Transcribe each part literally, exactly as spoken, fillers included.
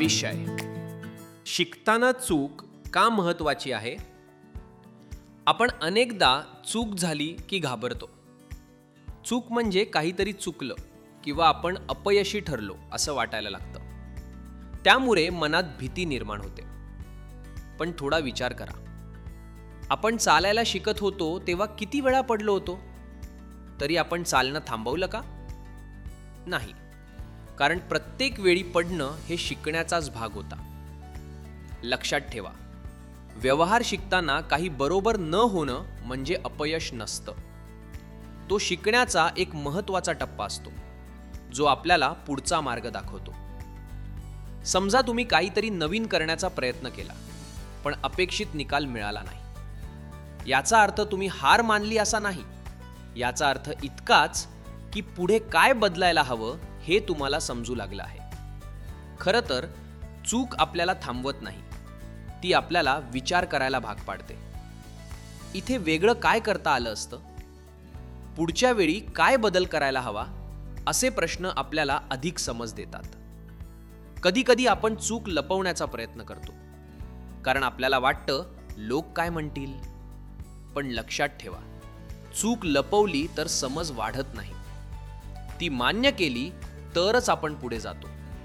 विषय शिकताना चूक का महत्त्वाची आहे? आपण अनेकदा चूक झाली की घाबरतो. चूक म्हणजे काहीतरी चुकलं किंवा आपण अपयशी ठरलो असं वाटायला लागतं. त्यामुळे मनात भीती निर्माण होते. पण थोडा विचार करा. आपण चालायला शिकत होतो तेव्हा किती वेळा पडलो होतो? तरी आपण चालणं थांबवलं का? नाही. कारण प्रत्येक वेळी पडणं हे शिकण्याचाच भाग होता. लक्षात ठेवा, व्यवहार शिकताना काही बरोबर न होणं म्हणजे अपयश नसतं. तो शिकण्याचा एक महत्त्वाचा टप्पा असतो, जो आपल्याला पुढचा मार्ग दाखवतो. समजा तुम्ही काहीतरी नवीन करण्याचा प्रयत्न केला, पण अपेक्षित निकाल मिळाला नाही. याचा अर्थ तुम्ही हार मानली असा नाही. याचा अर्थ इतकाच की पुढे काय बदलायला हवं हे तुम्हाला समजू लागलं आहे. खरं तर चूक आपल्याला थांबवत नाही, ती आपल्याला विचार करायला भाग पाडते. इथे वेगळं काय करता आलं असतं? पुढच्या वेळी काय बदल करायला हवा? असे प्रश्न आपल्याला अधिक समज देतात. कधी कधी आपण चूक लपवण्याचा प्रयत्न करतो, कारण आपल्याला वाटतं लोक काय म्हणतील. पण लक्षात ठेवा, चूक लपवली तर समज वाढत नाही. ती मान्य केली तरच आपण पुढे जातो.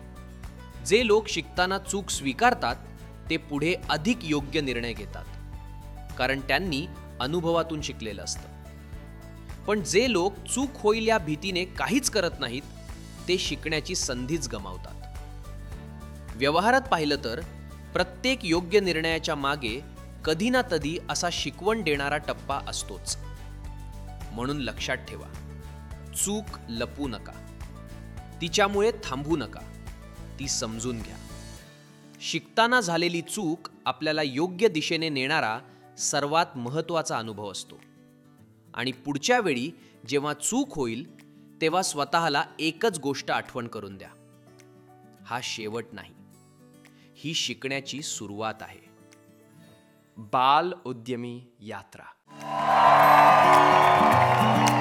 जे लोक शिकताना चूक स्वीकारतात ते पुढे अधिक योग्य निर्णय घेतात, कारण त्यांनी अनुभवातून शिकलेलं असतं. पण जे लोक चूक होईल या भीतीने काहीच करत नाहीत, ते शिकण्याची संधीच गमावतात. व्यवहारात पाहिलं तर प्रत्येक योग्य निर्णयाच्या मागे कधी ना कधी असा शिकवण देणारा टप्पा असतोच. म्हणून लक्षात ठेवा, चूक लपवू नका. तिच्यामुळे थांबू नका. ती समजून घ्या. शिकताना झालेली चूक आपल्याला योग्य दिशेने नेणारा सर्वात महत्त्वाचा अनुभव असतो. आणि पुढच्या वेळी जेव्हा चूक होईल तेव्हा स्वतःला एकच गोष्ट आठवण करून द्या. हा शेवट नाही, ही शिकण्याची सुरुवात आहे. बाल उद्यमी यात्रा.